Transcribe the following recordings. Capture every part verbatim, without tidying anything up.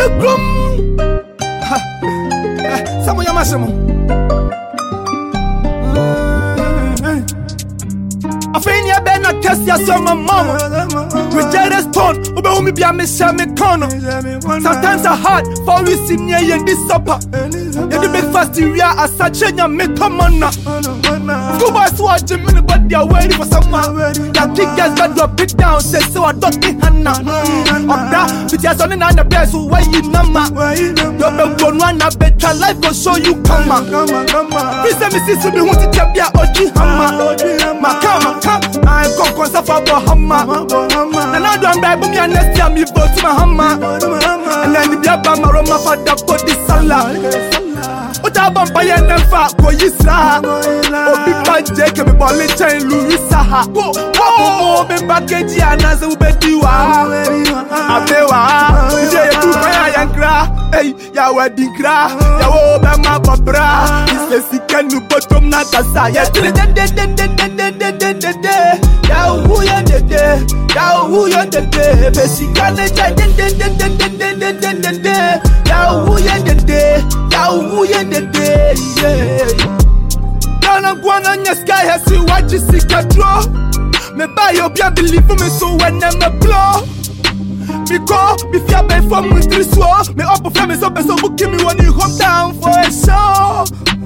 grum. Some of your massimo. I think you better not kiss your son, my mama. With Jerry's tone, over whom be a miss me corner. Sometimes I hard for we see near in this supper. You do make fast we are as such a young me come on now. Schoolboys watching me, but they are waiting for someone. That kick gets got drop it down, say so I don't think Hannah. Of that, with your son and the best who way you number. You're the one one a better life will show you come on. Please let me see so me want to tell you Oji Hammer. My come, come, I'm going to suffer for Hammer. And I don't buy me and next year me vote to my Hammer. And then the Biaba Maroma for the body salad. Ota vampire never go yisa. Obi panje ke me bole chain Louisa ha. Wo wo be package anaze ubediwa. Abewa. Ije tu fire yankra. Hey, ya wedding cra. Ya wo be ma babra. Ise sikanu bottom na kasa. Ya de de de de de de de de de de. Ya wu ya de de. Ya wu ya de de. Be sikane ja de de de de de de de de de. Ya wu ya de de. Ya wu ya de de. Yeah. Gonna go on your sky has you watch you see a draw. Me buy your beer believe me so when I'm a blow. Because if you're bad for me three swore, me up for me so so book me when you come down for a show.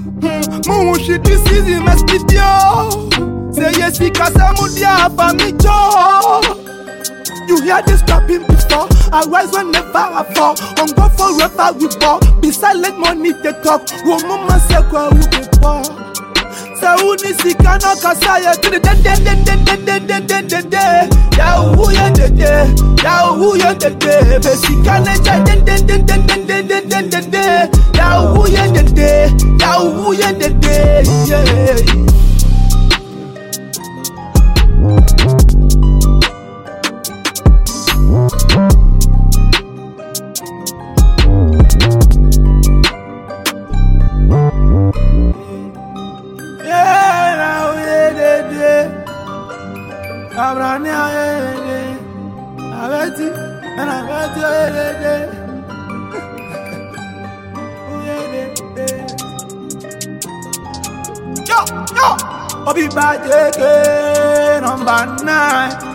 Moon shit this easy must be yo. Say yes because I'm with ya for me joy. You hear this clapping before. I rise whenever I fall. On go forever we ball. Be silent money they talk. Woman say kwa who be poor. Say who ni sika no kasaya. To the de de de de de de de de de de. Ya who ya de de. Ya who ya de de. Be sika ne ja de de de de de de de de de de. Ya who ya de de. Ya who ya de de. Yeah. Abrani ayede, abeti, and abeti ayede, ayede. Yo, yo, Obi Bajeke number nine.